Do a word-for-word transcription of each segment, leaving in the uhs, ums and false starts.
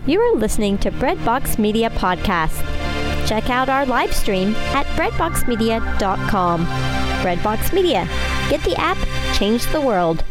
You are listening to Breadbox Media Podcast. Check out our live stream at breadbox media dot com. Breadbox Media. Get the app, change the world.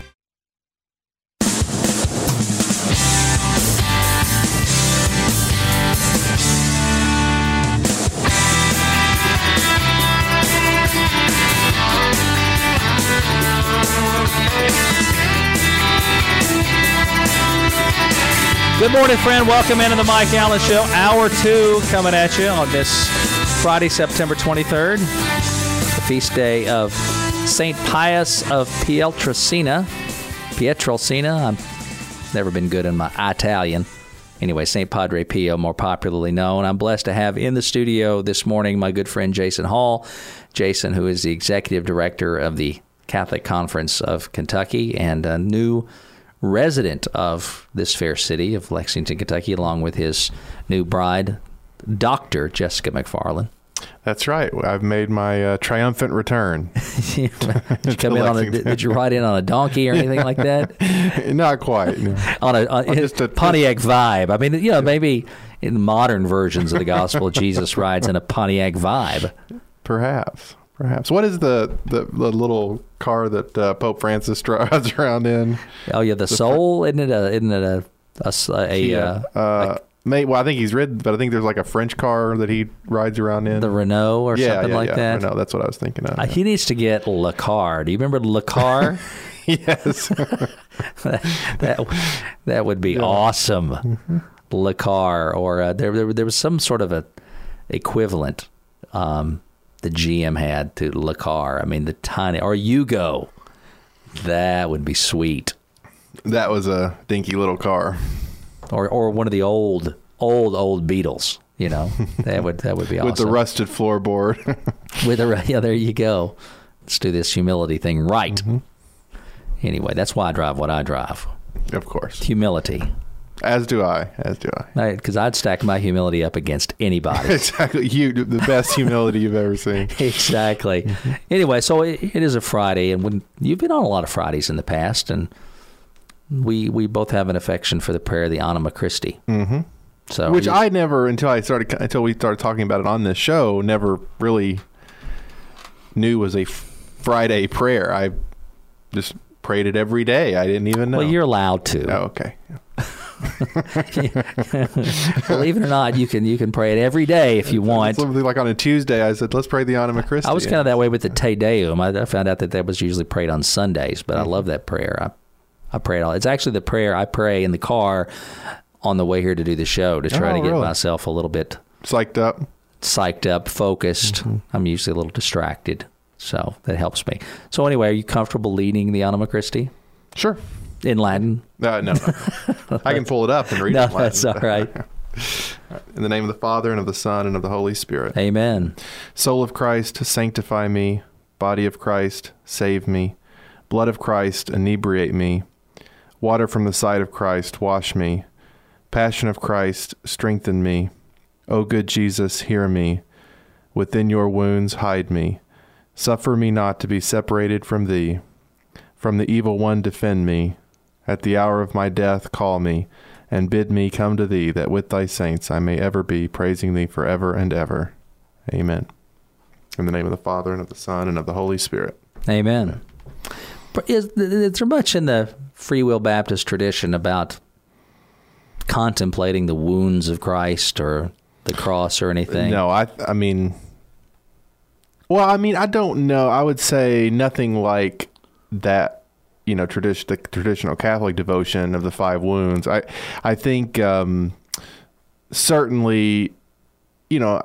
Good morning, friend. Welcome into the Mike Allen Show. Hour two coming at you on this Friday, September twenty-third, the feast day of Saint Pius of Pietrelcina. Pietrelcina. I've never been good in my Italian. Anyway, Saint Padre Pio, more popularly known. I'm blessed to have in the studio this morning my good friend Jason Hall. Jason, who is the executive director of the Catholic Conference of Kentucky and a new resident of this fair city of Lexington, Kentucky, along with his new bride, Doctor Jessica McFarland. That's right. I've made my uh, triumphant return. did, you come in on a, did you ride in on a donkey or anything like that? Not quite. No. on a, on, just a Pontiac Vibe. I mean, you know, maybe in modern versions of the gospel, Jesus rides in a Pontiac Vibe. Perhaps. Perhaps. What is the, the, the little car that uh, Pope Francis drives around in? Oh yeah, the, the Soul. Fr- isn't it a? Isn't it a? A, a, yeah. uh, uh, like, may, well, I think he's ridden, but I think there's like a French car that he rides around in. The Renault or yeah, something yeah, like yeah. that. Renault. That's what I was thinking of. Uh, yeah. He needs to get Le Car. Do you remember Le Car? Yes. that, that that would be yeah. awesome. Mm-hmm. Le Car, or uh, there, there there was some sort of a equivalent. Um, the G M had to Le Car. I mean, the tiny, or Yugo. That would be sweet. That was a dinky little car. Or or one of the old, old, old Beetles, you know. That would that would be awesome. With the rusted floorboard. With a, yeah, there you go. Let's do this humility thing right. Mm-hmm. Anyway, that's why I drive what I drive. Of course. Humility. As do I. As do I. Because I'd stack my humility up against anybody. Exactly. You, the best humility you've ever seen. Exactly. Mm-hmm. Anyway, so it, it is a Friday, and when you've been on a lot of Fridays in the past, and we we both have an affection for the prayer, the Anima Christi. Mm-hmm. So, which you, I never, until I started, until we started talking about it on this show, never really knew was a Friday prayer. I just prayed it every day. I didn't even know. Well, you're allowed to. Oh, okay. Believe it or not, you can you can pray it every day if you want. Like on a Tuesday, I said, let's pray the Anima Christi. I was kind of that way with the Te Deum. I found out that that was usually prayed on Sundays, but mm-hmm. I love that prayer. I, I pray it all. It's actually the prayer I pray in the car on the way here to do the show to try oh, to get really? myself a little bit psyched up, psyched up, focused. Mm-hmm. I'm usually a little distracted, so that helps me. So anyway, are you comfortable leading the Anima Christi? Sure. In Latin? Uh, no, no. I can pull it up and read no, it in Latin. That's all right. In the name of the Father, and of the Son, and of the Holy Spirit. Amen. Soul of Christ, sanctify me. Body of Christ, save me. Blood of Christ, inebriate me. Water from the side of Christ, wash me. Passion of Christ, strengthen me. O good Jesus, hear me. Within your wounds, hide me. Suffer me not to be separated from thee. From the evil one, defend me. At the hour of my death, call me, and bid me come to thee, that with thy saints I may ever be, praising thee forever and ever. Amen. In the name of the Father, and of the Son, and of the Holy Spirit. Amen. Is, is there much in the Free Will Baptist tradition about contemplating the wounds of Christ or the cross or anything? No, I, I mean, well, I mean, I don't know. I would say nothing like that. You know, tradition, the traditional Catholic devotion of the five wounds. I, I think um, certainly, you know,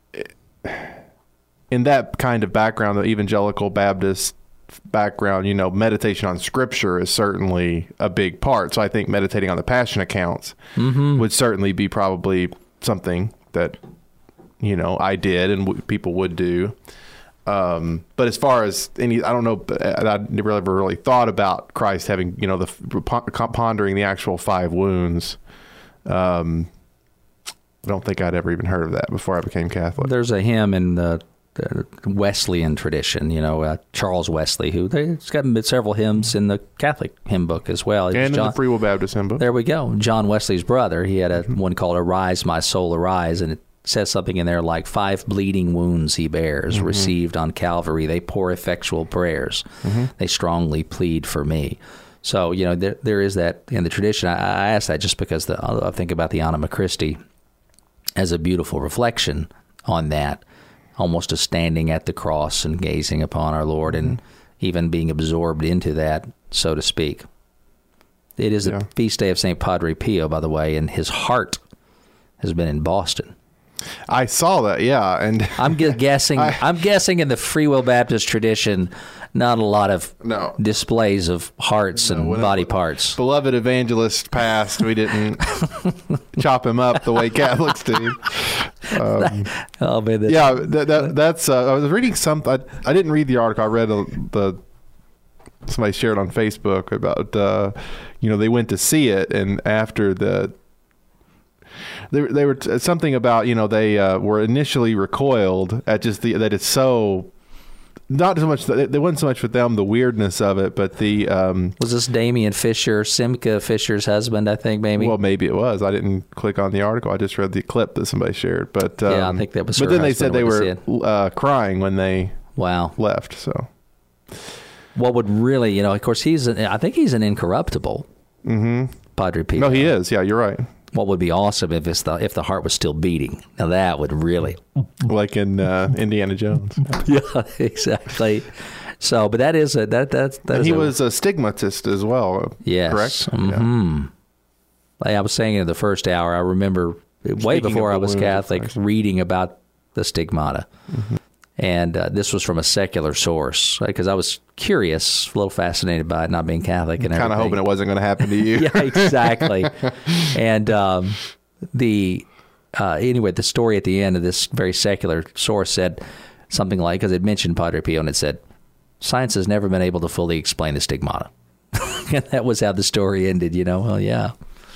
in that kind of background, the evangelical Baptist background, you know, meditation on Scripture is certainly a big part. So I think meditating on the Passion accounts mm-hmm. would certainly be probably something that, you know, I did and w- people would do. Um, but as far as any, I don't know, I never ever really thought about Christ having, you know, the pondering the actual five wounds. Um, I don't think I'd ever even heard of that before I became Catholic. There's a hymn in the the Wesleyan tradition, you know, uh, Charles Wesley, who he's got several hymns in the Catholic hymn book as well. And John, in the Free Will Baptist hymn book. There we go. John Wesley's brother, he had a mm-hmm. one called Arise, My Soul, Arise, and it says something in there like five bleeding wounds he bears, mm-hmm. received on Calvary. They pour effectual prayers. Mm-hmm. They strongly plead for me. So, you know, there there is that in the tradition. I, I ask that just because the, I think about the Anima Christi as a beautiful reflection on that, almost as standing at the cross and gazing upon our Lord mm-hmm. and even being absorbed into that, so to speak. It is yeah. the feast day of Saint Padre Pio, by the way, and his heart has been in Boston. I saw that, yeah, and I'm guessing. I, I'm guessing in the Free Will Baptist tradition, not a lot of no. displays of hearts no, and body parts. Beloved evangelist passed, we didn't chop him up the way Catholics do. Um, oh man, that's, yeah, that, that, that's. Uh, I was reading some. I, I didn't read the article. I read a, the somebody shared on Facebook about. Uh, you know, they went to see it, and after the. They, they were t- something about, you know, they uh, were initially recoiled at just the that it's so not so much that there wasn't so much with them the weirdness of it, but the um, was this Damien Fisher, Simca Fisher's husband, I think maybe. Well, maybe it was. I didn't click on the article. I just read the clip that somebody shared. But um, yeah, I think that was. But then they said they were uh, crying when they wow left. So what would really, you know, of course he's an, I think he's an incorruptible mm-hmm. Padre Pio. No, he is. Yeah, you're right. What would be awesome if it's the if the heart was still beating? Now that would really, like in uh, Indiana Jones. Yeah, exactly. So, but that is a that that that. And is he a, was a stigmatist as well. Yes, correct. Mm-hmm. Yeah. I was saying in the first hour, I remember way Speaking before I was Catholic, reading about the stigmata. Mm-hmm. And uh, this was from a secular source, because right? I was curious, a little fascinated by it, not being Catholic and everything. Kind of hoping it wasn't going to happen to you. Yeah, exactly. And um, the uh, anyway, the story at the end of this very secular source said something like, because it mentioned Padre Pio, and it said, science has never been able to fully explain the stigmata. And that was how the story ended, you know? Well, yeah.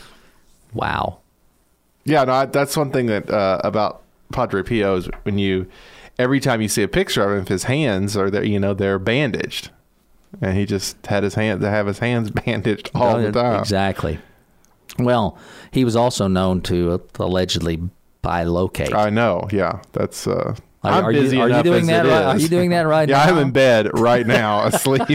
Wow. Yeah, no, I, that's one thing that uh, about Padre Pio is when you... Every time you see a picture of him, his hands are there, you know, they're bandaged, and he just had his hand to have his hands bandaged all the time. Exactly. Well, he was also known to allegedly bilocate. I know. Yeah, that's. Uh, are, I'm are busy you, are enough you doing as that? it Right, is. are you doing that right yeah, now? Yeah, I'm in bed right now, asleep,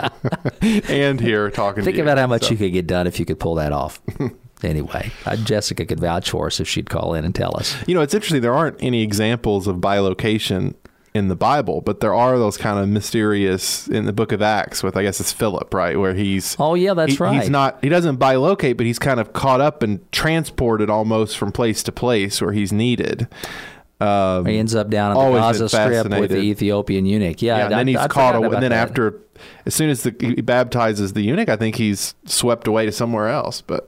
and here talking. Think to you. about how much so. you could get done if you could pull that off. Anyway, uh, Jessica could vouch for us if she'd call in and tell us. You know, it's interesting. There aren't any examples of bilocation in the Bible, but there are those kind of mysterious in the book of Acts with, I guess it's Philip, right? Where he's... Oh, yeah, that's he, right. He's not, he doesn't bilocate, but he's kind of caught up and transported almost from place to place where he's needed. Um, he ends up down on the Gaza Strip with the Ethiopian eunuch. Yeah, yeah and I, then he's I caught away. And then that. after, as soon as the, he baptizes the eunuch, I think he's swept away to somewhere else, but...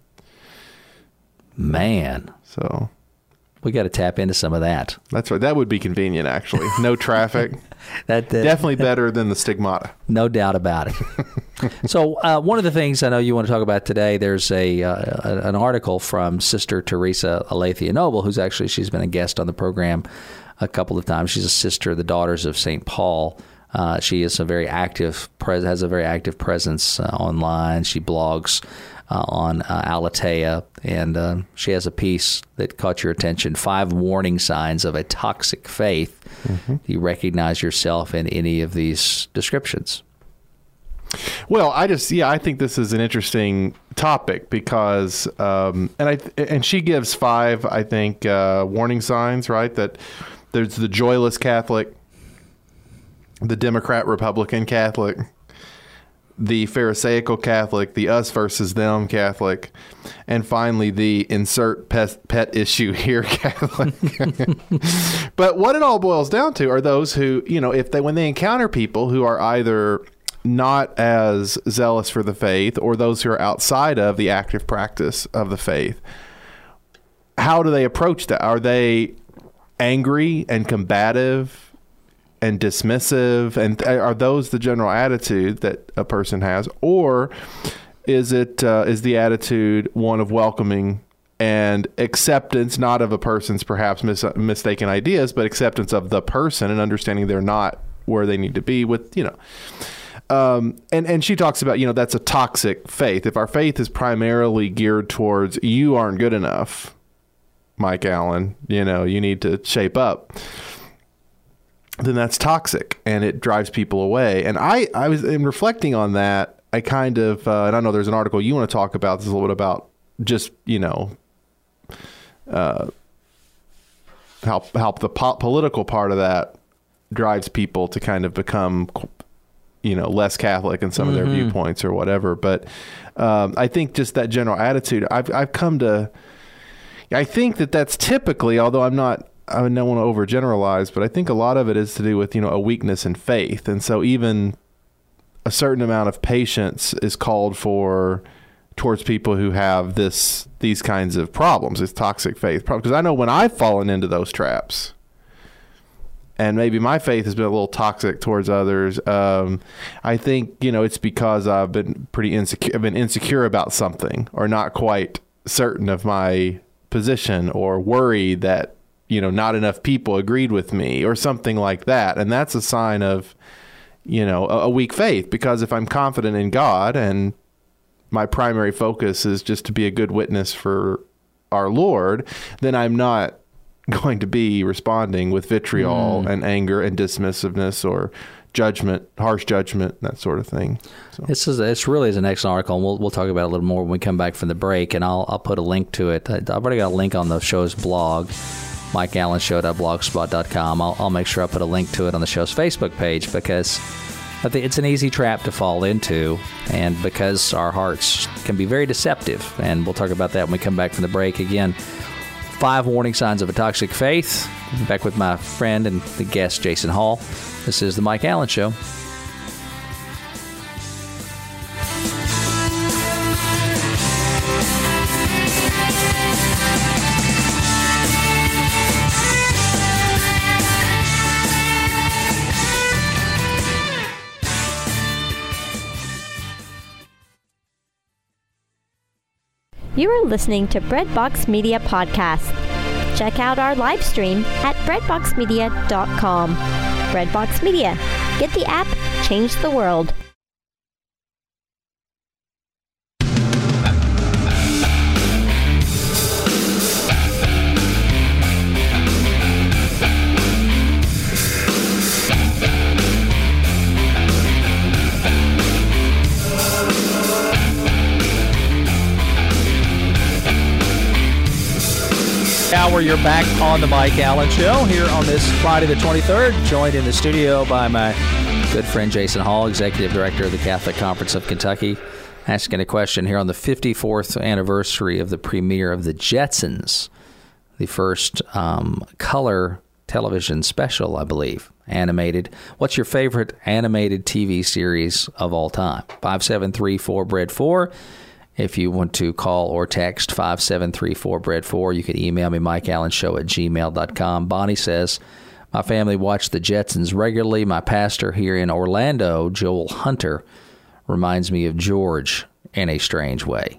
Man. So we got to tap into some of that. That's right. That would be convenient, actually. No traffic. that, that Definitely better than the stigmata. No doubt about it. So uh, one of the things I know you want to talk about today, there's a uh, an article from Sister Teresa Aletheia Noble, who's actually, she's been a guest on the program a couple of times. She's a sister of the Daughters of Saint Paul. Uh, she is a very active, pres- has a very active presence uh, online. She blogs Uh, on uh, Aletheia, and uh, she has a piece that caught your attention, Five Warning Signs of a Toxic Faith. Mm-hmm. Do you recognize yourself in any of these descriptions? Well, I just, yeah, I think this is an interesting topic because, um, and I, and she gives five, I think, uh, warning signs, right? That there's the joyless Catholic, the Democrat Republican Catholic, the Pharisaical Catholic, the us versus them Catholic, and finally the insert pet, pet issue here Catholic. But what it all boils down to are those who, you know, if they, when they encounter people who are either not as zealous for the faith or those who are outside of the active practice of the faith, how do they approach that? Are they angry and combative and dismissive, and are those the general attitude that a person has, or is it uh, is the attitude one of welcoming and acceptance, not of a person's perhaps mis- mistaken ideas, but acceptance of the person and understanding they're not where they need to be with, you know. Um, and, and she talks about, you know, that's a toxic faith. If our faith is primarily geared towards you aren't good enough, Mike Allen, you know, you need to shape up, then that's toxic and it drives people away. And I, I was in reflecting on that. I kind of, uh, and I know there's an article you want to talk about this a little bit about just, you know, uh, how, how the po- political part of that drives people to kind of become, you know, less Catholic in some mm-hmm. of their viewpoints or whatever. But um, I think just that general attitude, I've, I've come to, I think that that's typically, although I'm not, I don't want to overgeneralize, but I think a lot of it is to do with, you know, a weakness in faith. And so even a certain amount of patience is called for towards people who have this, these kinds of problems, this toxic faith problem. Because I know when I've fallen into those traps, and maybe my faith has been a little toxic towards others, um, I think, you know, it's because I've been pretty insecure, I've been insecure about something or not quite certain of my position or worried that, you know, not enough people agreed with me or something like that. And that's a sign of, you know, a, a weak faith, because if I'm confident in God and my primary focus is just to be a good witness for our Lord, then I'm not going to be responding with vitriol mm. and anger and dismissiveness or judgment, harsh judgment, that sort of thing. So. This is it's really is an excellent article, and we'll we'll talk about it a little more when we come back from the break. And I'll I'll put a link to it. I've already got a link on the show's blog, mike allen show dot blogspot dot com. I'll I'll make sure I put a link to it on the show's Facebook page, because I think it's an easy trap to fall into, and because our hearts can be very deceptive. And we'll talk about that when we come back from the break. Again, five warning signs of a toxic faith. Back with my friend and the guest, Jason Hall. This is the Mike Allen Show. You are listening to Breadbox Media Podcast. Check out our live stream at breadbox media dot com. Breadbox Media. Get the app, change the world. Hour, you're back on the Mike Allen Show here on this Friday the twenty-third, joined in the studio by my good friend Jason Hall, Executive Director of the Catholic Conference of Kentucky, asking a question here on the fifty-fourth anniversary of the premiere of The Jetsons, the first um, color television special, I believe, animated. What's your favorite animated T V series of all time? five seven three four bread four. If you want to call or text five seven three four bread four, you can email me, mike allen show at gmail dot com. Bonnie says, my family watched the Jetsons regularly. My pastor here in Orlando, Joel Hunter, reminds me of George in a strange way.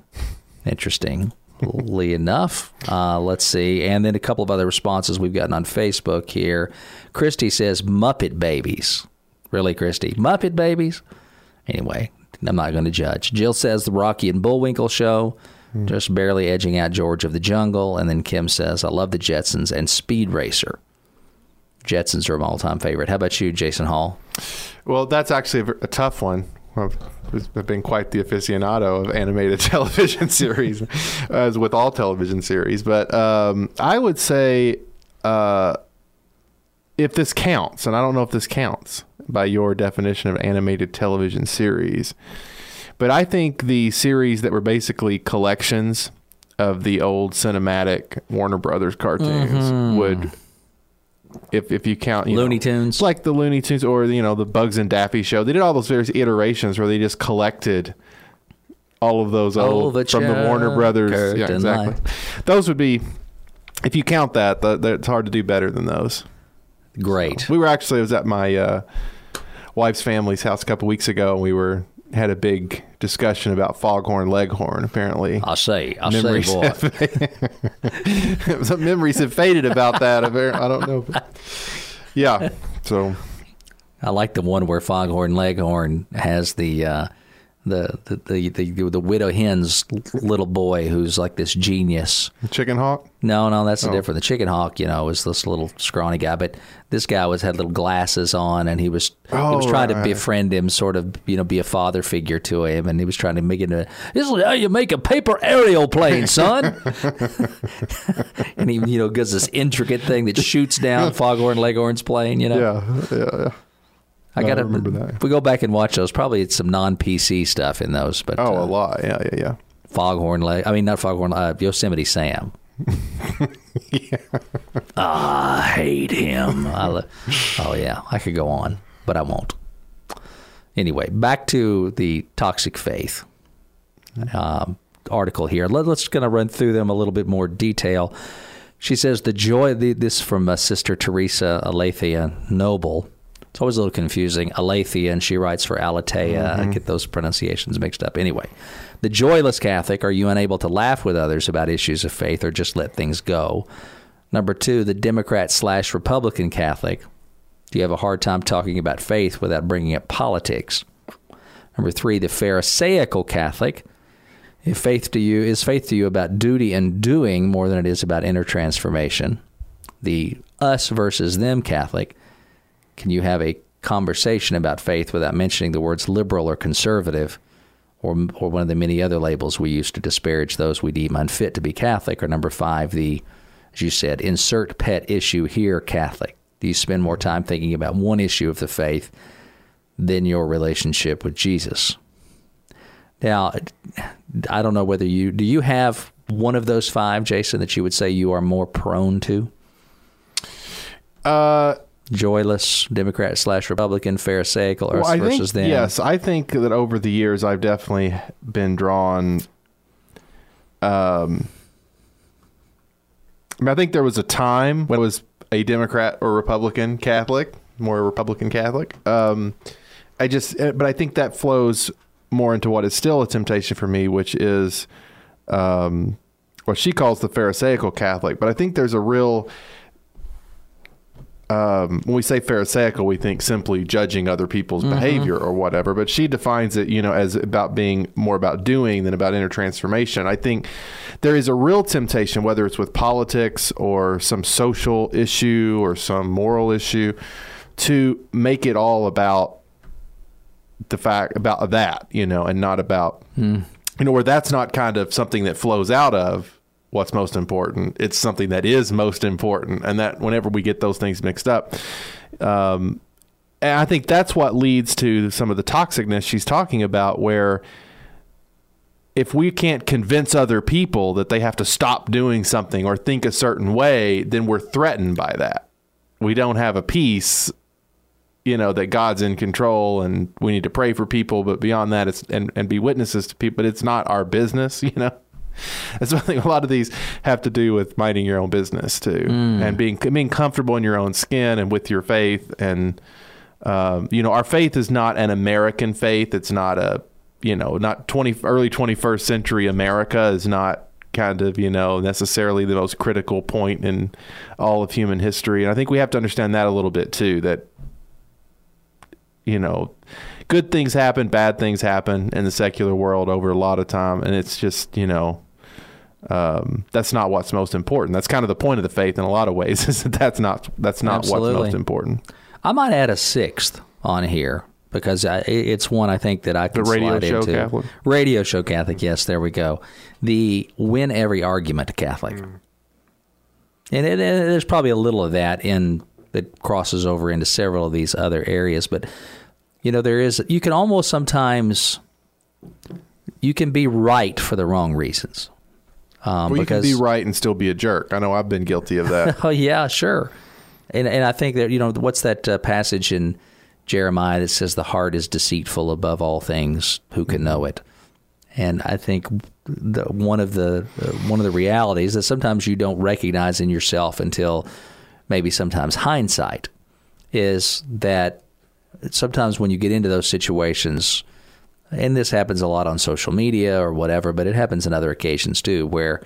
Interestingly enough. Uh, let's see. And then a couple of other responses we've gotten on Facebook here. Christy says, Muppet Babies. Really, Christy? Muppet Babies? Anyway, I'm not going to judge. Jill says the Rocky and Bullwinkle Show, mm. just barely edging out George of the Jungle. And then Kim says, I love the Jetsons and Speed Racer. Jetsons are my all-time favorite. How about you, Jason Hall? Well, that's actually a, a tough one. I've, I've been quite the aficionado of animated television series, as with all television series. But um, I would say, uh, if this counts, and I don't know if this counts by your definition of animated television series, but I think the series that were basically collections of the old cinematic Warner Brothers cartoons mm-hmm. would, if if you count you Looney know, Tunes, like the Looney Tunes or you know the Bugs and Daffy show, they did all those various iterations where they just collected all of those old oh, from the Warner Brothers. Yeah, exactly. Those would be, if you count that, the, the, it's hard to do better than those. Great. So we were actually, I was at my uh, wife's family's house a couple weeks ago, and we were had a big discussion about Foghorn Leghorn. Apparently, I say, I memories say, boy. Have, some memories have faded about that. I don't know. But yeah, so I like the one where Foghorn Leghorn has the. Uh, The the, the the the widow hen's little boy who's like this genius. Chicken Hawk? No, no, that's oh. a different. The Chicken Hawk, you know, was this little scrawny guy, but this guy was had little glasses on, and he was oh, he was trying right. to befriend him, sort of, you know, be a father figure to him, and he was trying to make it a. This is how you make a paper aerial plane, son. And he, you know, does this intricate thing that shoots down Foghorn Leghorn's plane. You know. Yeah, yeah, yeah. I no, got to remember that. If we go back and watch those, probably it's some non-P C stuff in those. But oh, uh, a lot. Yeah, yeah, yeah. Foghorn Leg. I mean, not Foghorn. Uh, Yosemite Sam. yeah. Oh, I hate him. I lo- oh yeah, I could go on, but I won't. Anyway, back to the toxic faith um, article here. Let, let's going to run through them a little bit more detail. She says the joy. The, this from uh, Sister Teresa Aletheia Noble. It's always a little confusing. Aletheia, and she writes for Aletheia. Mm-hmm. I get those pronunciations mixed up. Anyway, the joyless Catholic, are you unable to laugh with others about issues of faith or just let things go? Number two, the Democrat slash Republican Catholic, do you have a hard time talking about faith without bringing up politics? Number three, the Pharisaical Catholic, if faith to you is faith to you about duty and doing more than it is about inner transformation? The us versus them Catholic, can you have a conversation about faith without mentioning the words liberal or conservative, or or one of the many other labels we use to disparage those we deem unfit to be Catholic? Or number five, the, as you said, insert pet issue here, Catholic. Do you spend more time thinking about one issue of the faith than your relationship with Jesus? Now, I don't know whether you, do you have one of those five, Jason, that you would say you are more prone to? Uh... Joyless, Democrat slash Republican, Pharisaical, or well, I versus think, them? Yes, I think that over the years I've definitely been drawn. Um, I mean, I think there was a time when I was a Democrat or Republican Catholic, more Republican Catholic. Um, I just, but I think that flows more into what is still a temptation for me, which is um, what she calls the Pharisaical Catholic. But I think there's a real. Um, when we say Pharisaical, we think simply judging other people's mm-hmm. behavior or whatever, but she defines it, you know, as about being more about doing than about inner transformation. I think there is a real temptation, whether it's with politics or some social issue or some moral issue, to make it all about the fact about that, you know, and not about, mm. you know, where that's not kind of something that flows out of what's most important. It's something that is most important. And that whenever we get those things mixed up, um, and I think that's what leads to some of the toxicness she's talking about, where if we can't convince other people that they have to stop doing something or think a certain way, then we're threatened by that. We don't have a peace, you know, that God's in control and we need to pray for people. But beyond that, it's and, and be witnesses to people. But it's not our business, you know. That's one thing. A lot of these have to do with minding your own business too, mm. and being being comfortable in your own skin and with your faith. And um, you know, our faith is not an American faith. It's not a you know, not twenty early twenty-first century America is not kind of you know necessarily the most critical point in all of human history. And I think we have to understand that a little bit too. That you know. Good things happen, bad things happen in the secular world over a lot of time. And it's just, you know, um, that's not what's most important. That's kind of the point of the faith in a lot of ways, is that that's not, that's not Absolutely. what's most important. I might add a sixth on here because I, it's one I think that I can the radio slide show into. Catholic? Radio show Catholic, yes, there we go. The win every argument Catholic. Mm. And it, it, there's probably a little of that in that crosses over into several of these other areas, but you know, there is, you can almost sometimes, you can be right for the wrong reasons. Um, well, you because, can be right and still be a jerk. I know I've been guilty of that. Oh, yeah, sure. And and I think that, you know, what's that uh, passage in Jeremiah that says the heart is deceitful above all things, who can know it? And I think the, one of the uh, one of the realities that sometimes you don't recognize in yourself until maybe sometimes hindsight is that sometimes when you get into those situations, and this happens a lot on social media or whatever, but it happens in other occasions too, where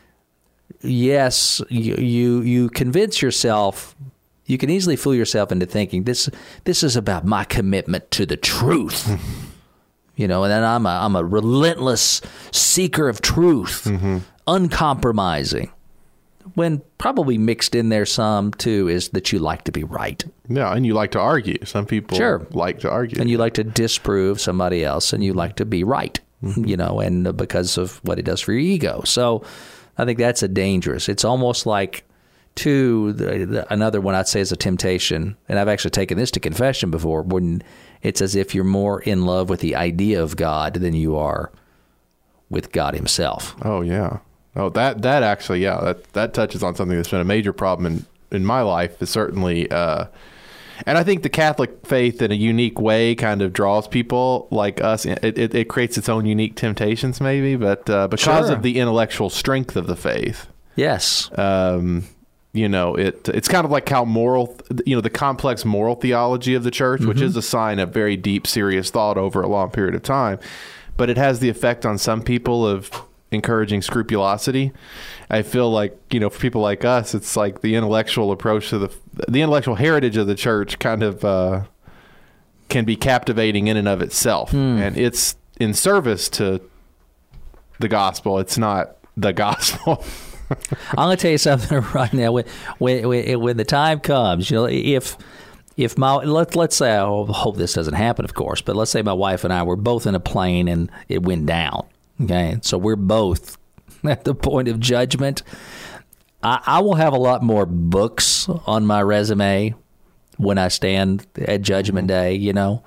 yes, you you, you convince yourself, you can easily fool yourself into thinking this this is about my commitment to the truth. You know, and then I'm a, I'm a relentless seeker of truth, mm-hmm. uncompromising. When probably mixed in there some, too, is that you like to be right. Yeah, and you like to argue. Some people sure. like to argue. And you like to disprove somebody else, and you like to be right, mm-hmm. you know, and because of what it does for your ego. So I think that's a dangerous. It's almost like, too, the, the, another one I'd say is a temptation, and I've actually taken this to confession before, when it's as if you're more in love with the idea of God than you are with God himself. Oh, yeah. Oh, that that actually, yeah, that, that touches on something that's been a major problem in, in my life. Is certainly, uh, and I think the Catholic faith in a unique way kind of draws people like us. It, it, it creates its own unique temptations, maybe, but uh, because sure. of the intellectual strength of the faith. Yes. Um, you know, it it's kind of like how moral, you know, the complex moral theology of the church, mm-hmm. which is a sign of very deep, serious thought over a long period of time. But it has the effect on some people of encouraging scrupulosity. I feel like, you know, for people like us, it's like the intellectual approach to the the intellectual heritage of the church kind of uh, can be captivating in and of itself, mm. and it's in service to the gospel. It's not the gospel. I'm going to tell you something right now. When, when when the time comes, you know, if if my let let's say, I hope this doesn't happen, of course, but let's say my wife and I were both in a plane and it went down. Okay, so we're both at the point of judgment. I, I will have a lot more books on my resume when I stand at Judgment Day, you know,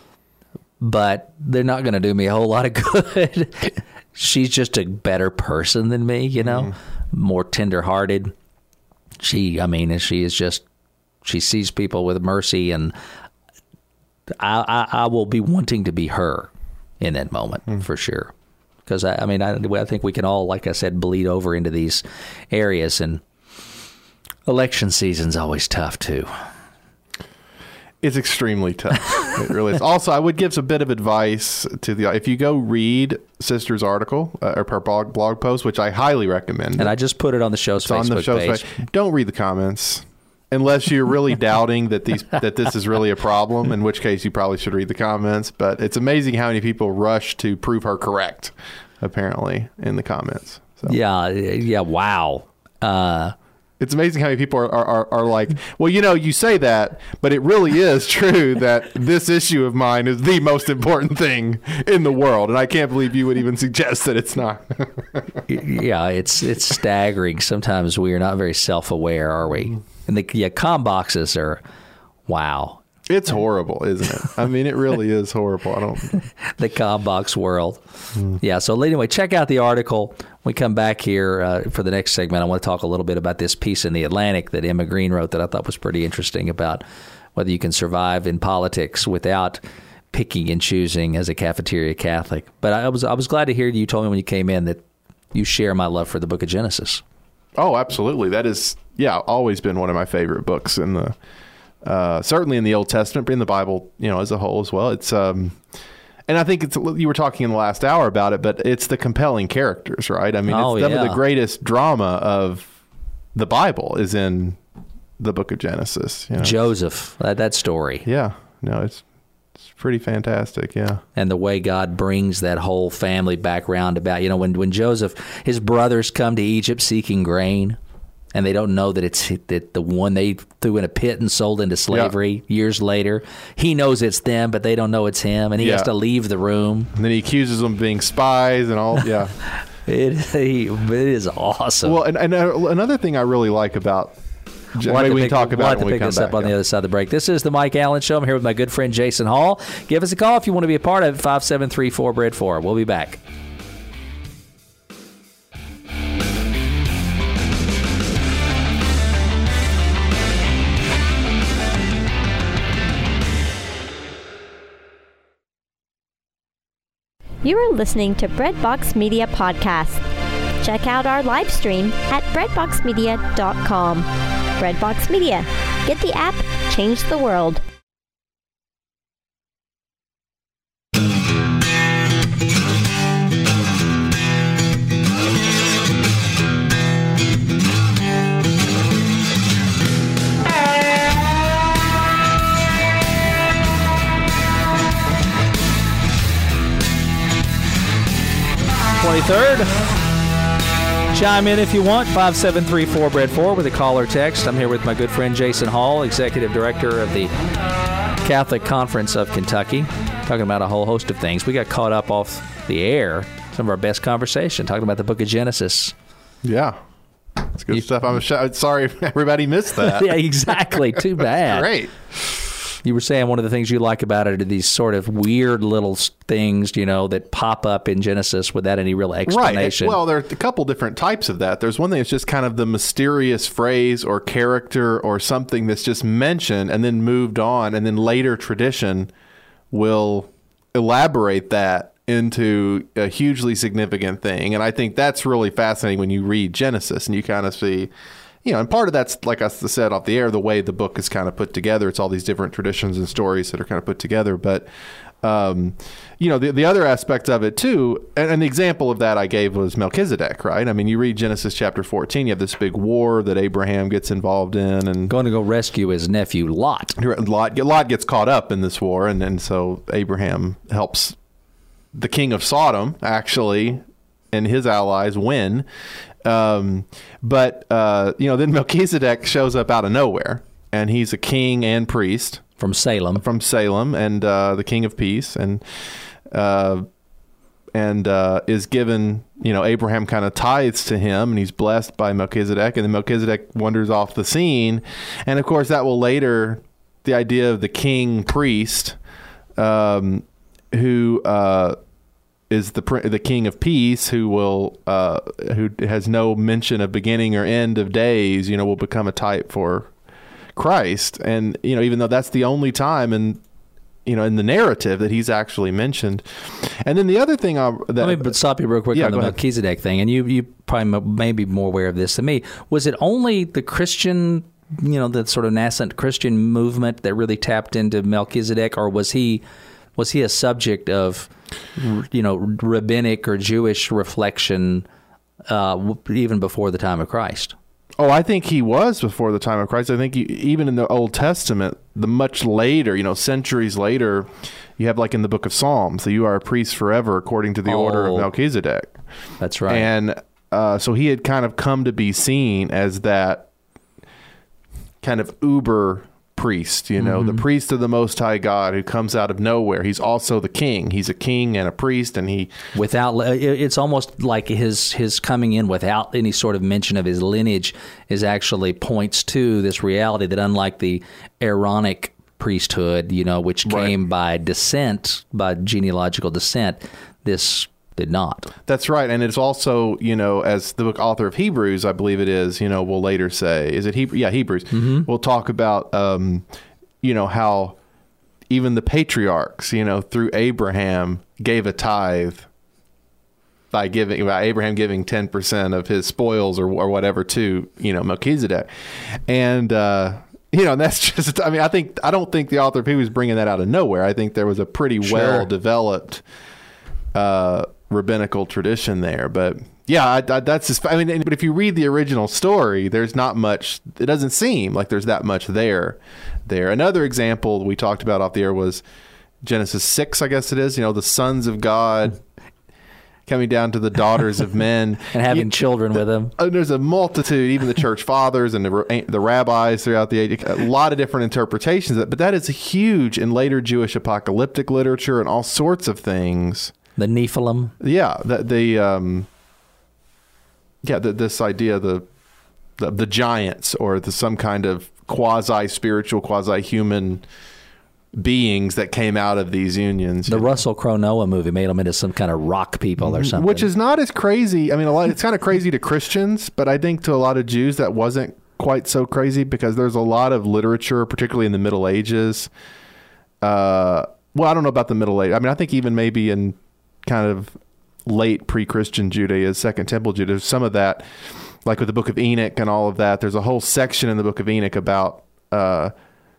but they're not going to do me a whole lot of good. She's just a better person than me, you know, mm-hmm. more tender-hearted. She, I mean, she is just, she sees people with mercy, and I, I, I will be wanting to be her in that moment, mm-hmm. for sure. Because, I, I mean, I, I think we can all, like I said, bleed over into these areas. And election season's always tough, too. It's extremely tough. It really is. Also, I would give some bit of advice to the, if you go read Sister's article, uh, or her blog, blog post, which I highly recommend. And I just put it on the show's it's Facebook on the show's page. page. Don't read the comments. Unless you're really doubting that these that this is really a problem, in which case you probably should read the comments. But it's amazing how many people rush to prove her correct, apparently, in the comments. So. Yeah, yeah, wow. Uh, it's amazing how many people are, are, are like, well, you know, you say that, but it really is true that this issue of mine is the most important thing in the world. And I can't believe you would even suggest that it's not. Yeah, it's it's staggering. Sometimes we are not very self-aware, are we? And the yeah, com boxes are, wow. It's horrible, isn't it? I mean, it really is horrible. I don't. The com box world. Mm. Yeah. So anyway, check out the article. When we come back here uh, for the next segment, I want to talk a little bit about this piece in the Atlantic that Emma Green wrote that I thought was pretty interesting about whether you can survive in politics without picking and choosing as a cafeteria Catholic. But I was I was glad to hear you told me when you came in that you share my love for the Book of Genesis. Oh, absolutely. That is, yeah, always been one of my favorite books in the, uh, certainly in the Old Testament, but in the Bible, you know, as a whole as well. It's, um, and I think it's, you were talking in the last hour about it, but it's the compelling characters, right? I mean, oh, it's some yeah. of the greatest drama of the Bible is in the Book of Genesis. You know? Joseph, that, that story. Yeah, no, it's, it's pretty fantastic, yeah. And the way God brings that whole family back round about, you know, when, when Joseph, his brothers come to Egypt seeking grain, and they don't know that it's that the one they threw in a pit and sold into slavery yeah. years later. He knows it's them, but they don't know it's him, and he yeah. has to leave the room. And then he accuses them of being spies and all, yeah. it, he, it is awesome. Well, and, and another thing I really like about We'll Maybe we can talk about it when we come back. We'll pick this up on yeah. the other side of the break. This is the Mike Allen Show. I'm here with my good friend Jason Hall. Give us a call if you want to be a part of it, five seven three four, B R E A D four. We'll be back. You are listening to Breadbox Media Podcast. Check out our live stream at breadbox media dot com. Breadbox Media. Get the app, change the world. twenty-third. Chime in if you want, five seven three four, B R E A D four with a call or text. I'm here with my good friend Jason Hall, Executive Director of the Catholic Conference of Kentucky, talking about a whole host of things. We got caught up off the air, some of our best conversation, talking about the book of Genesis. Yeah. That's good you, stuff. I'm sh- sorry everybody missed that. Yeah, exactly. Too bad. Great. You were saying one of the things you like about it are these sort of weird little things, you know, that pop up in Genesis without any real explanation. Right. Well, there are a couple different types of that. There's one thing that's just kind of the mysterious phrase or character or something that's just mentioned and then moved on, and then later tradition will elaborate that into a hugely significant thing. And I think that's really fascinating when you read Genesis and you kind of see, you know, and part of that's, like I said off the air, the way the book is kind of put together. It's all these different traditions and stories that are kind of put together. But, um, you know, the, the other aspect of it, too, and, and the example of that I gave was Melchizedek, right? I mean, you read Genesis chapter fourteen, you have this big war that Abraham gets involved in. And going to go rescue his nephew, Lot. Lot, Lot gets caught up in this war, and, and so Abraham helps the king of Sodom, actually, and his allies win. Um, but, uh, you know, then Melchizedek shows up out of nowhere, and he's a king and priest. From Salem. From Salem, and uh, the king of peace, and uh, and uh, is given, you know, Abraham kind of tithes to him, and he's blessed by Melchizedek, and then Melchizedek wanders off the scene. And, of course, that will later, the idea of the king priest, um, who... Uh, is the the king of peace, who will uh, who has no mention of beginning or end of days, you know, will become a type for Christ. And, you know, even though that's the only time in, you know, in the narrative that he's actually mentioned. And then the other thing I that, let me stop you real quick yeah, on the Melchizedek thing, and you you probably may be more aware of this than me. Was it only the Christian, you know, the sort of nascent Christian movement that really tapped into Melchizedek, or was he was he a subject of, you know, rabbinic or Jewish reflection uh, even before the time of Christ? Oh, I think he was before the time of Christ. I think he, even in the Old Testament, the much later, you know, centuries later, you have like in the book of Psalms, that you are a priest forever according to the oh, order of Melchizedek. That's right. And uh, so he had kind of come to be seen as that kind of uber priest, you know, mm-hmm. the priest of the Most High God who comes out of nowhere. He's also the king. He's a king and a priest, and he without it's almost like his his coming in without any sort of mention of his lineage is actually points to this reality that, unlike the Aaronic priesthood, you know, which came right. by descent, by genealogical descent, this did not. That's right. And it's also, you know, as the book author of Hebrews, I believe it is, you know, will later say, is it Hebrew? Yeah, Hebrews. Mm-hmm. We'll talk about, um, you know, how even the patriarchs, you know, through Abraham gave a tithe by giving, by Abraham giving ten percent of his spoils or, or whatever to, you know, Melchizedek. And, uh, you know, and that's just, I mean, I think, I don't think the author of Hebrews is bringing that out of nowhere. I think there was a pretty sure. well-developed, uh, rabbinical tradition there. But yeah, I, I, that's just, I mean, but if you read the original story, there's not much, it doesn't seem like there's that much there. There. Another example we talked about off the air was Genesis six, I guess it is, you know, the sons of God coming down to the daughters of men. And having you, children the, with them. Uh, there's a multitude, even the church fathers and the, the rabbis throughout the age, a lot of different interpretations of it, but that is huge in later Jewish apocalyptic literature and all sorts of things. The Nephilim. Yeah, the, the um, yeah, the, this idea the, the the giants or the some kind of quasi spiritual, quasi human beings that came out of these unions. The Russell Crowe Noah movie made them into some kind of rock people or something, which is not as crazy. I mean, a lot. It's kind of crazy to Christians, but I think to a lot of Jews that wasn't quite so crazy because there's a lot of literature, particularly in the Middle Ages. Uh, well, I don't know about the Middle Ages. I mean, I think even maybe in kind of late pre-Christian Judaism, Second Temple Judaism, some of that, like with the Book of Enoch and all of that, there's a whole section in the Book of Enoch about uh,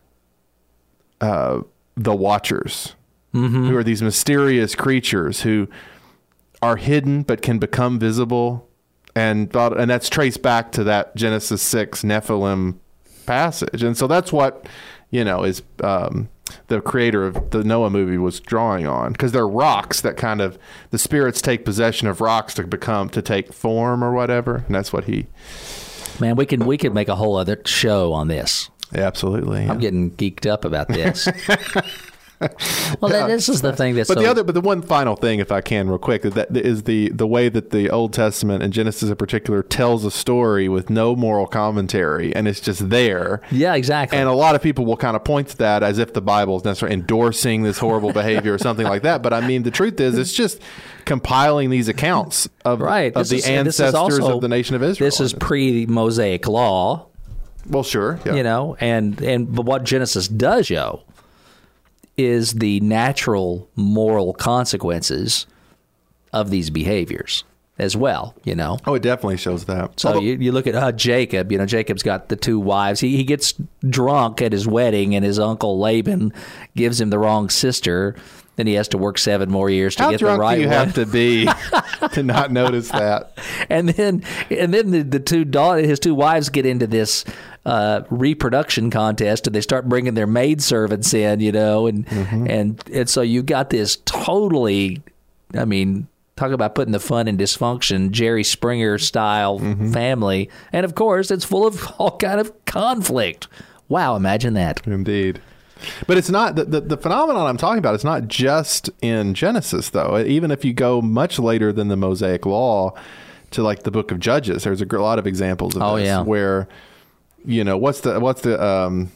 uh, the Watchers, mm-hmm. who are these mysterious creatures who are hidden but can become visible, and and that's traced back to that Genesis six Nephilim passage, and so that's what, you know, is um, the creator of the Noah movie was drawing on, because they're rocks that kind of, the spirits take possession of rocks to become, to take form or whatever, and that's what he. Man, we can we could make a whole other show on this. Yeah, absolutely. Yeah. I'm getting geeked up about this. Well, Yeah. this is the thing that's. But so, the other, but the one final thing, if I can, real quick, that is the the way that the Old Testament and Genesis in particular tells a story with no moral commentary, and it's just there. Yeah, exactly. And a lot of people will kind of point to that as if the Bible is necessarily endorsing this horrible behavior or something like that. But I mean, the truth is, it's just compiling these accounts of right. of This the is- and this is ancestors also- of the nation of Israel. This is pre-Mosaic law, well, sure, yeah. you know, and and but what Genesis does show is the natural moral consequences of these behaviors as well, you know. Oh, it definitely shows that. So Although- you, you look at uh, Jacob, you know, Jacob's got the two wives. He, he gets drunk at his wedding, and his uncle Laban gives him the wrong sister. Then he has to work seven more years to how get drunk the right do you one. have to be to not notice that? And then, and then the, the two daughters, his two wives, get into this uh, reproduction contest, and they start bringing their maidservants in, you know, and Mm-hmm. and and so you got this totally, I mean, talk about putting the fun in dysfunction, Jerry Springer style Mm-hmm. family, and of course, it's full of all kind of conflict. Wow, imagine that. Indeed. But it's not the, the the phenomenon I'm talking about. It's not just in Genesis, though. Even if you go much later than the Mosaic Law to like the Book of Judges, there's a gr- lot of examples of Oh, this yeah. where, you know, what's the what's the um,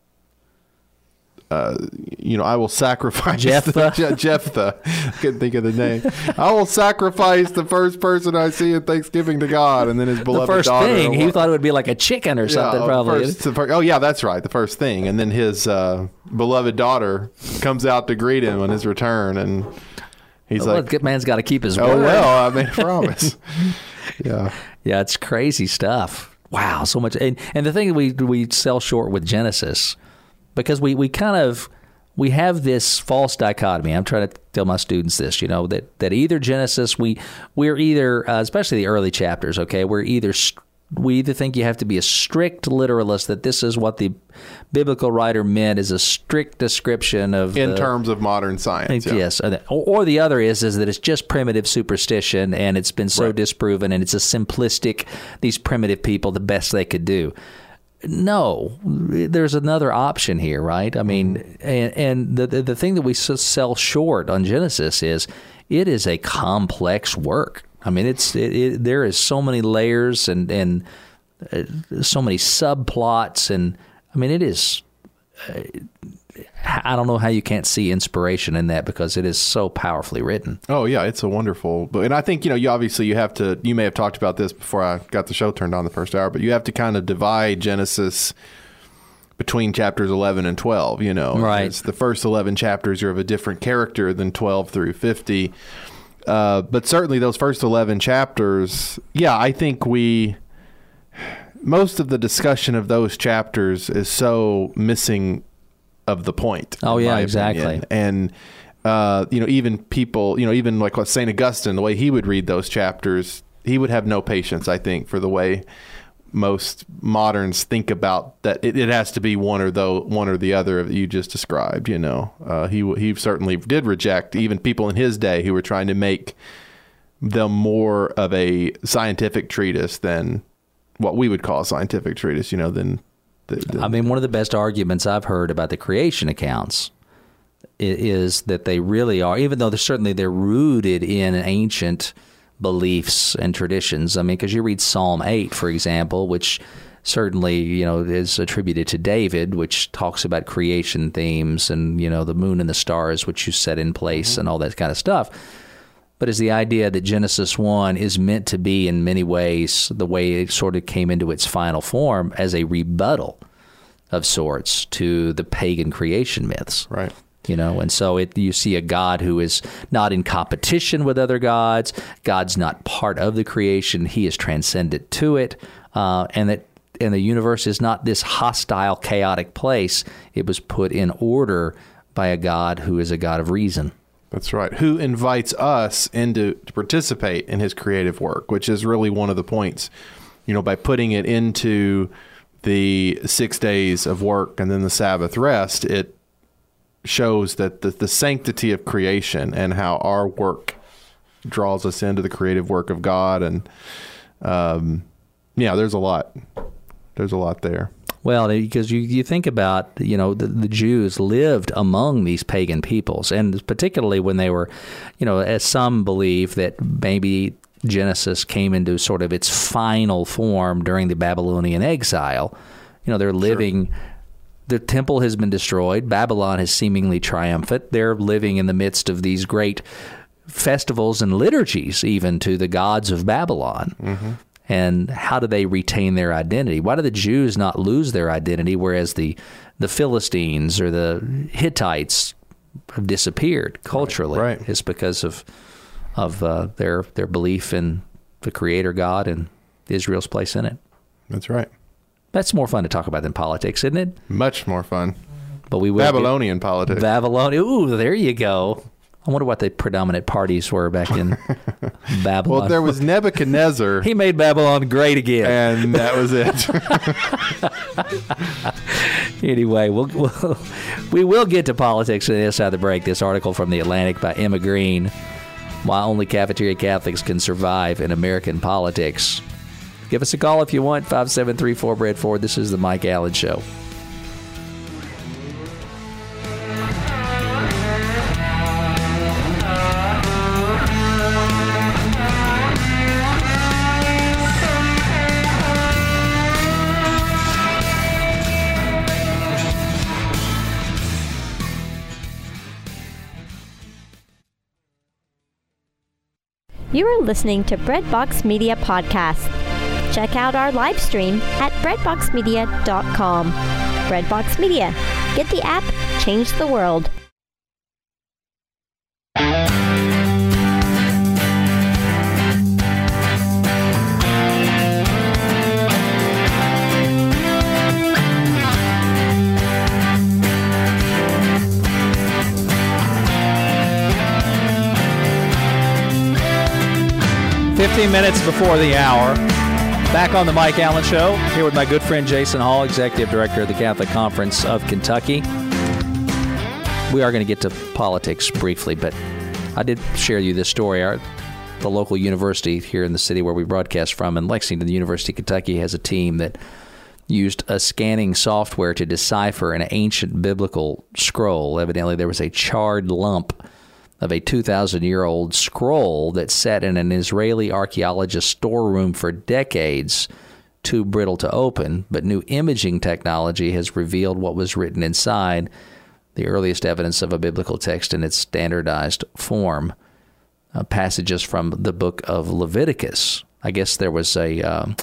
uh, you know, I will sacrifice Jephthah. Je- Jephthah. Couldn't think of the name. I will sacrifice the first person I see in Thanksgiving to God, and then his The beloved first daughter. thing, or he what- thought it would be like a chicken or something, yeah, probably. first- the fir- oh, yeah, that's right. The first thing. And then his uh, beloved daughter comes out to greet him on his return. And he's well, like, good man's got to keep his oh, word. well, I made a promise. yeah. Yeah, it's crazy stuff. Wow, so much. And, and the thing that we we sell short with Genesis, because we, we kind of, we have this false dichotomy. I'm trying to tell my students this, you know, that, that either Genesis, we, we're either, uh, especially the early chapters, okay, we're either, st- we either think you have to be a strict literalist, that this is what the biblical writer meant, is a strict description of In the, terms of modern science. Yeah. Yes, or, or the other is is that it's just primitive superstition, and it's been so Right. disproven, and it's a simplistic. These primitive people, the best they could do. No, there's another option here, right? I mean, and, and the, the the thing that we s- sell short on Genesis is it is a complex work. I mean, it's it, it, there is so many layers and and uh, so many subplots, and I mean, it is. Uh, I don't know how you can't see inspiration in that, because it is so powerfully written. Oh, yeah, it's a wonderful book. And I think, you know, you obviously you have to, you may have talked about this before I got the show turned on the first hour, but you have to kind of divide Genesis between chapters eleven and twelve, you know. Right. It's the first eleven chapters are of a different character than twelve through fifty. Uh, but certainly those first eleven chapters, yeah, I think we, most of the discussion of those chapters is so missing of the point. Oh, in yeah, my exactly. opinion. And, uh, you know, even people, you know, even like what Saint Augustine, the way he would read those chapters, he would have no patience, I think, for the way most moderns think about that. It, it has to be one or the one or the other that you just described. You know, uh, he he certainly did reject even people in his day who were trying to make them more of a scientific treatise than what we would call a scientific treatise. You know, than. The, the, I mean, one of the best arguments I've heard about the creation accounts i- is that they really are, even though they're certainly they're rooted in ancient beliefs and traditions. I mean, because you read Psalm eight, for example, which certainly, you know, is attributed to David, which talks about creation themes and, you know, the moon and the stars, which you set in place mm-hmm. and all that kind of stuff. But is the idea that Genesis one is meant to be in many ways the way it sort of came into its final form as a rebuttal of sorts to the pagan creation myths. right. You know, and so it, you see a God who is not in competition with other gods. God's not part of the creation. He is transcendent to it. Uh, and that and the universe is not this hostile, chaotic place. It was put in order by a God who is a God of reason. That's right. Who invites us into to participate in his creative work, which is really one of the points, you know, by putting it into the six days of work and then the Sabbath rest, it shows that the, the sanctity of creation and how our work draws us into the creative work of God. And um, yeah, there's a lot. There's a lot there. Well, because you, you think about, you know, the, the Jews lived among these pagan peoples, and particularly when they were, you know, as some believe that maybe Genesis came into sort of its final form during the Babylonian exile. You know, they're living, sure. The temple has been destroyed. Babylon is seemingly triumphant. They're living in the midst of these great festivals and liturgies, even to the gods of Babylon. Mm-hmm. And how do they retain their identity? Why do the Jews not lose their identity, whereas the, the Philistines or the Hittites have disappeared culturally? Right. Right. It's because of of uh, their their belief in the Creator God and Israel's place in it. That's right. That's more fun to talk about than politics, isn't it? Much more fun. But we will Babylonian get, politics. Babylonian. Ooh, there you go. I wonder what the predominant parties were back in Babylon. Well, there was Nebuchadnezzar. He made Babylon great again. And that was it. Anyway, we'll, we'll, we will get to politics on the other side of the break. This article from The Atlantic by Emma Green, Why Only Cafeteria Catholics Can Survive in American Politics. Give us a call if you want, five seven three four, B R E A D four. This is The Mike Allen Show. You are listening to Breadbox Media Podcast. Check out our live stream at breadbox media dot com. Breadbox Media. Get the app, change the world. fifteen minutes before the hour. Back on the Mike Allen Show, here with my good friend Jason Hall, Executive Director of the Catholic Conference of Kentucky. We are going to get to politics briefly, but I did share you this story. Our, the local university here in the city where we broadcast from in Lexington, the University of Kentucky, has a team that used a scanning software to decipher an ancient biblical scroll. Evidently, there was a charred lump of a two thousand year old scroll that sat in an Israeli archaeologist's storeroom for decades, too brittle to open, but new imaging technology has revealed what was written inside, the earliest evidence of a biblical text in its standardized form. Uh, passages from the book of Leviticus. I guess there was a um,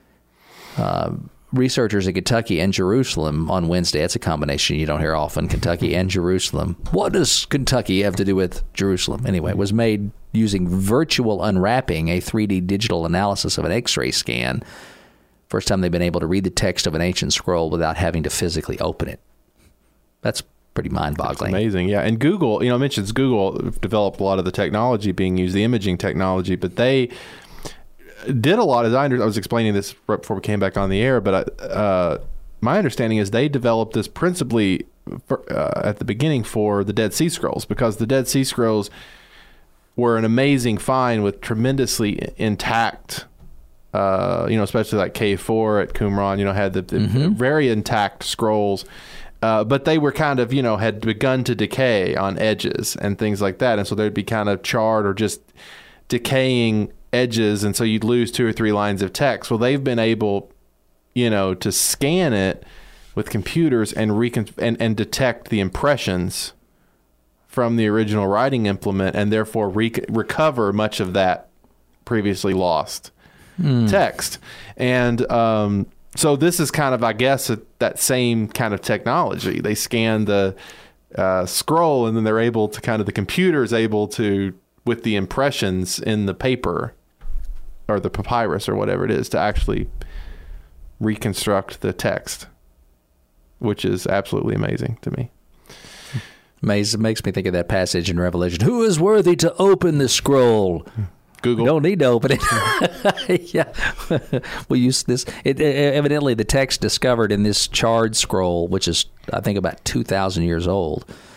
uh, researchers in Kentucky and Jerusalem on Wednesday. That's a combination you don't hear often, Kentucky and Jerusalem. What does Kentucky have to do with Jerusalem? Anyway, it was made using virtual unwrapping, a three D digital analysis of an X-ray scan. First time they've been able to read the text of an ancient scroll without having to physically open it. That's pretty mind-boggling. That's amazing, yeah. And Google, you know, it mentions Google developed a lot of the technology being used, the imaging technology, but they did a lot, as I, under, I was explaining this right before we came back on the air, but I, uh, my understanding is they developed this principally for, uh, at the beginning for the Dead Sea Scrolls, because the Dead Sea Scrolls were an amazing find with tremendously intact, uh, you know, especially like K four at Qumran, you know, had the, the mm-hmm. very intact scrolls, uh, but they were kind of, you know, had begun to decay on edges and things like that, and so they'd be kind of charred or just decaying edges, and so you'd lose two or three lines of text. Well, they've been able, you know, to scan it with computers and recon- and, and detect the impressions from the original writing implement, and therefore rec- recover much of that previously lost mm. text. And um, so this is kind of, I guess, a, that same kind of technology. They scan the uh, scroll, and then they're able to kind of, the computer is able to, with the impressions in the paper or the papyrus or whatever it is, to actually reconstruct the text, which is absolutely amazing to me. Amazing. It makes me think of that passage in Revelation. Who is worthy to open the scroll? Google. We don't need to open it. Yeah. We use this. It, evidently, the text discovered in this charred scroll, which is, I think, about two thousand years old,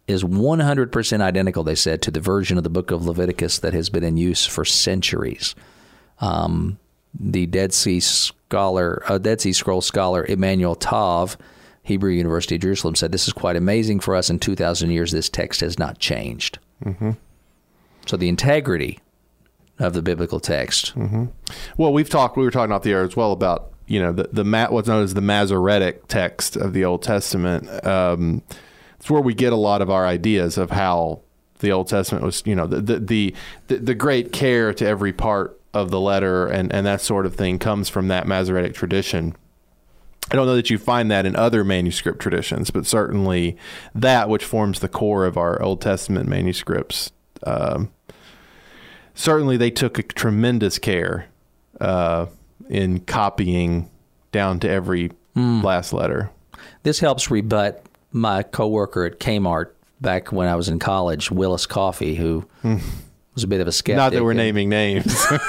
is one hundred percent identical, they said, to the version of the book of Leviticus that has been in use for centuries. Um, the Dead Sea scholar, uh, Dead Sea Scrolls scholar Emmanuel Tav, Hebrew University of Jerusalem, said, this is quite amazing for us. In two thousand years, this text has not changed. Mm-hmm. So the integrity of the biblical text. Mm-hmm. Well, we've talked, we were talking off the air as well about, you know, the, the what's known as the Masoretic text of the Old Testament. Um, it's where we get a lot of our ideas of how the Old Testament was, you know, the the the, the great care to every part of the letter and, and that sort of thing comes from that Masoretic tradition. I don't know that you find that in other manuscript traditions, but certainly that which forms the core of our Old Testament manuscripts, um, certainly they took a tremendous care uh, in copying down to every mm. last letter. This helps rebut my coworker at Kmart back when I was in college, Willis Coffey, who mm. was a bit of a skeptic. Not that we're naming names.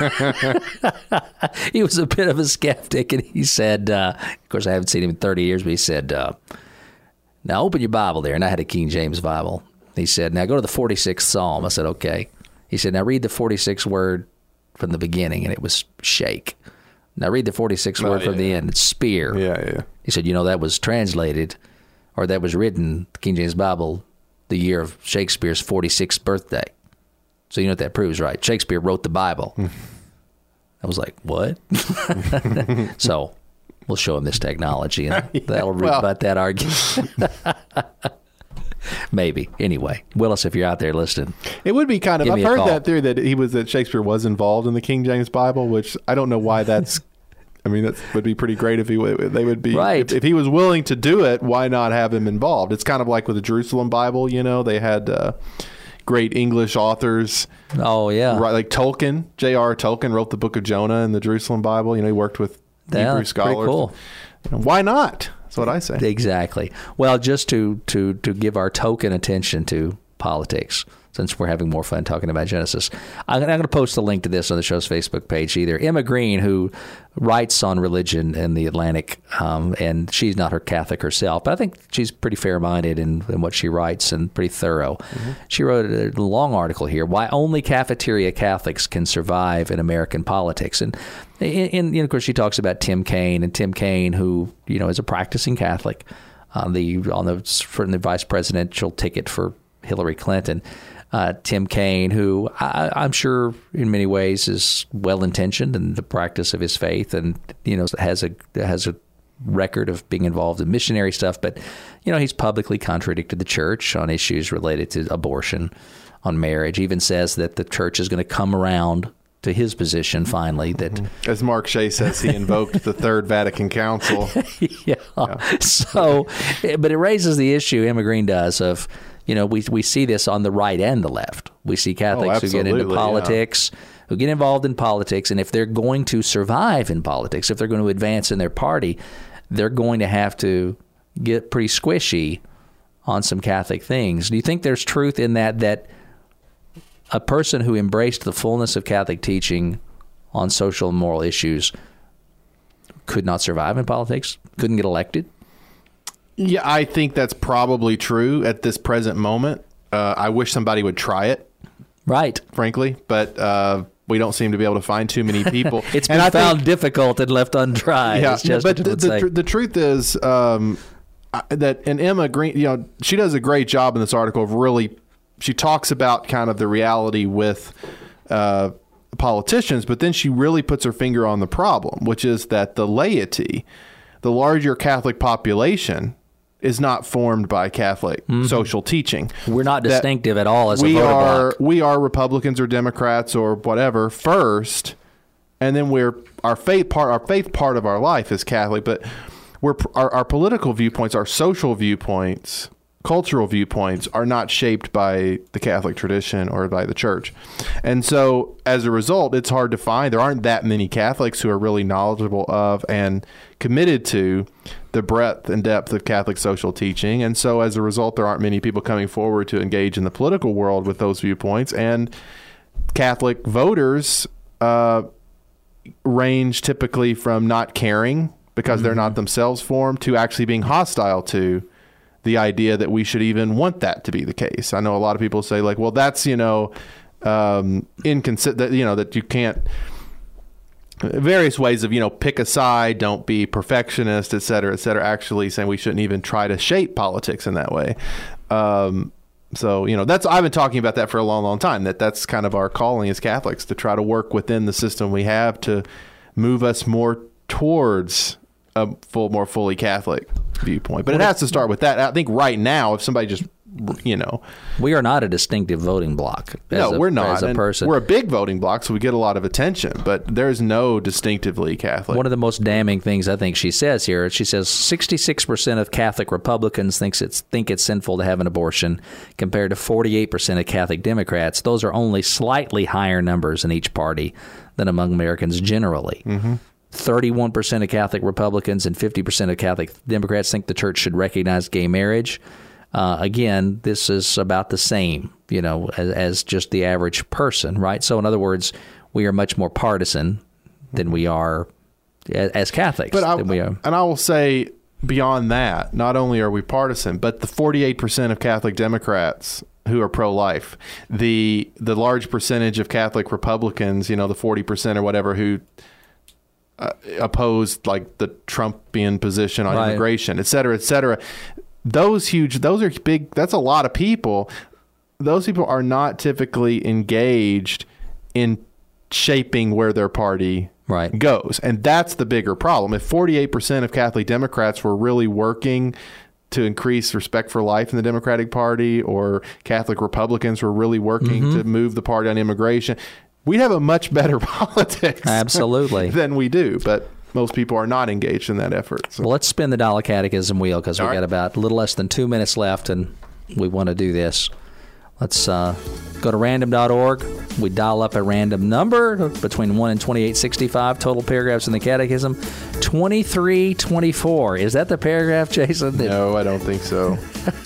He was a bit of a skeptic, and he said, uh, of course, I haven't seen him in thirty years, but he said, uh, now open your Bible there. And I had a King James Bible. He said, now go to the forty-sixth Psalm. I said, okay. He said, now read the forty-sixth word from the beginning, and it was shake. Now read the forty-sixth oh, word yeah. from the end, it's spear. Yeah, yeah. He said, you know, that was translated, or that was written, the King James Bible, the year of Shakespeare's forty-sixth birthday. So you know what that proves, right? Shakespeare wrote the Bible. I was like, what? So we'll show him this technology, and yeah, that'll well. rebut that argument. Maybe. Anyway, Willis, if you're out there listening. It would be kind of, I've heard call. that theory that he was, that Shakespeare was involved in the King James Bible, which I don't know why that's, I mean, that would be pretty great if he would, they would be, right. if, if he was willing to do it, why not have him involved? It's kind of like with the Jerusalem Bible, you know, they had uh, great English authors. Oh, yeah. Right, like Tolkien, J R R Tolkien wrote the Book of Jonah in the Jerusalem Bible. You know, he worked with yeah, Hebrew scholars. Pretty cool. You know, why not? That's what I say. Exactly. Well, just to, to, to give our token attention to politics, since we're having more fun talking about Genesis, I'm, I'm going to post a link to this on the show's Facebook page either. Emma Green, who writes on religion in The Atlantic, um, and she's not her Catholic herself, but I think she's pretty fair-minded in, in what she writes and pretty thorough. Mm-hmm. She wrote a long article here, Why Only Cafeteria Catholics Can Survive in American Politics. And, and, and of course, she talks about Tim Kaine, and Tim Kaine, who, you know, is a practicing Catholic, on the, on the, for the vice presidential ticket for Hillary Clinton. Uh, Tim Kaine, who I, I'm sure in many ways is well-intentioned in the practice of his faith, and you know has a has a record of being involved in missionary stuff. But you know he's publicly contradicted the church on issues related to abortion, on marriage. Even says that the church is going to come around to his position finally. That, as Mark Shea says, he invoked the Third Vatican Council. yeah. yeah. So, but it raises the issue. Emma Green does of. You know, we we see this on the right and the left. We see Catholics oh, who get into politics, yeah. who get involved in politics, and if they're going to survive in politics, if they're going to advance in their party, they're going to have to get pretty squishy on some Catholic things. Do you think there's truth in that, that a person who embraced the fullness of Catholic teaching on social and moral issues could not survive in politics, couldn't get elected? Yeah, I think that's probably true at this present moment. Uh, I wish somebody would try it. Right. Frankly, but uh, we don't seem to be able to find too many people. It's been and found think, difficult and left untried. Yeah, no, but the, the, tr- the truth is um, that, and Emma Green, you know, she does a great job in this article of really, she talks about kind of the reality with uh, politicians, but then she really puts her finger on the problem, which is that the laity, the larger Catholic population, is not formed by Catholic mm-hmm. social teaching. We're not distinctive at all as we a voter are. bloc. We are Republicans or Democrats or whatever first, and then we're our faith part. Our faith part of our life is Catholic, but we're our, our political viewpoints, our social viewpoints, cultural viewpoints are not shaped by the Catholic tradition or by the church. And so as a result, it's hard to find. There aren't that many Catholics who are really knowledgeable of and committed to the breadth and depth of Catholic social teaching. And so as a result, there aren't many people coming forward to engage in the political world with those viewpoints. And Catholic voters uh, range typically from not caring because mm-hmm. they're not themselves formed to actually being hostile to the idea that we should even want that to be the case. I know a lot of people say like, well, that's, you know, um, inconsistent, you know, that you can't, various ways of, you know, pick a side, don't be perfectionist, et cetera, et cetera, actually saying we shouldn't even try to shape politics in that way. Um, so, you know, that's, I've been talking about that for a long, long time, that that's kind of our calling as Catholics, to try to work within the system we have to move us more towards a full, more fully Catholic viewpoint. But it has to start with that. I think right now, if somebody just, you know, we are not a distinctive voting bloc. No, a, we're not. As a person, we're a big voting bloc, so we get a lot of attention. But there's no distinctively Catholic. One of the most damning things I think she says here, she says sixty-six percent of Catholic Republicans thinks it's think it's sinful to have an abortion, compared to forty-eight percent of Catholic Democrats. Those are only slightly higher numbers in each party than among Americans generally. Mm-hmm. thirty-one percent of Catholic Republicans and fifty percent of Catholic Democrats think the church should recognize gay marriage. Uh, again, this is about the same, you know, as, as just the average person, right? So, in other words, we are much more partisan than we are as, as Catholics. But I, than we are. And I will say beyond that, not only are we partisan, but the forty-eight percent of Catholic Democrats who are pro-life, the the large percentage of Catholic Republicans, you know, the forty percent or whatever who uh, opposed like the Trumpian position on right. immigration, et cetera, et cetera. Those huge, those are big, that's a lot of people. Those people are not typically engaged in shaping where their party right. goes. And that's the bigger problem. If forty-eight percent of Catholic Democrats were really working to increase respect for life in the Democratic Party, or Catholic Republicans were really working mm-hmm. to move the party on immigration, we'd have a much better politics Absolutely. than we do. But most people are not engaged in that effort. So. Well, let's spin the Dollar Catechism wheel, because we've right. got about a little less than two minutes left, and we want to do this. Let's uh, go to random dot org. We dial up a random number between one and twenty-eight sixty-five. Total paragraphs in the Catechism, twenty-three twenty-four. Is that the paragraph, Jason? No, I don't think so.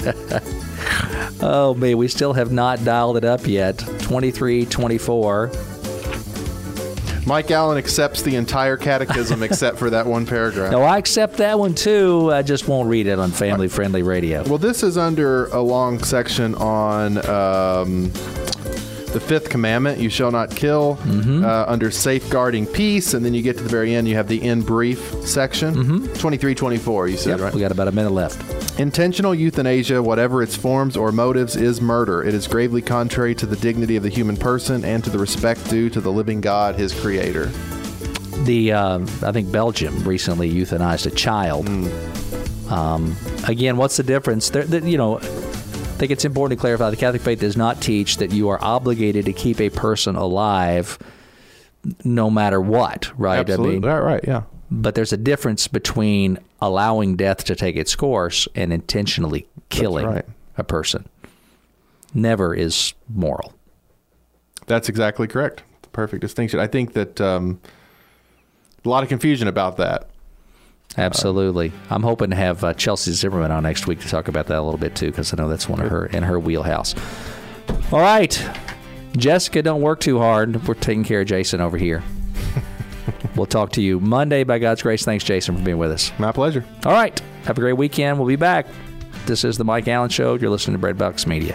Oh, man, we still have not dialed it up yet. twenty-three twenty-four. Mike Allen accepts the entire catechism except for that one paragraph. No, I accept that one too. I just won't read it on family-friendly radio. Well, this is under a long section on um, the fifth commandment, you shall not kill, mm-hmm. uh, under safeguarding peace, and then you get to the very end, you have the in brief section. Mm-hmm. twenty-three twenty-four, you said, yep, right? We got about a minute left. Intentional euthanasia, whatever its forms or motives, is murder. It is gravely contrary to the dignity of the human person and to the respect due to the living God, his creator. The uh, I think Belgium recently euthanized a child. Mm. Um, again, what's the difference? There, there, you know, I think it's important to clarify the Catholic faith does not teach that you are obligated to keep a person alive no matter what, right? Absolutely. I mean, right, right, yeah. But there's a difference between allowing death to take its course and intentionally killing right. a person. Never is moral. That's exactly correct. It's a perfect distinction. I think that um, a lot of confusion about that. Absolutely. I'm hoping to have uh, Chelsea Zimmerman on next week to talk about that a little bit too, because I know that's one of her in her wheelhouse. All right, Jessica, don't work too hard. We're taking care of Jason over here. We'll talk to you Monday by God's grace. Thanks, Jason, for being with us. My pleasure. All right. Have a great weekend. We'll be back. This is the Mike Allen Show. You're listening to Breadbox Media.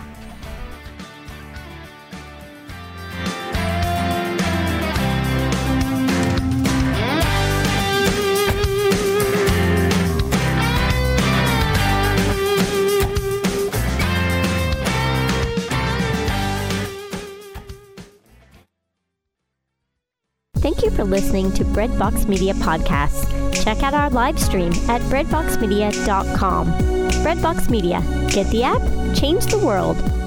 Thank you for listening to Breadbox Media Podcasts. Check out our live stream at breadbox media dot com. Breadbox Media. Get the app, change the world.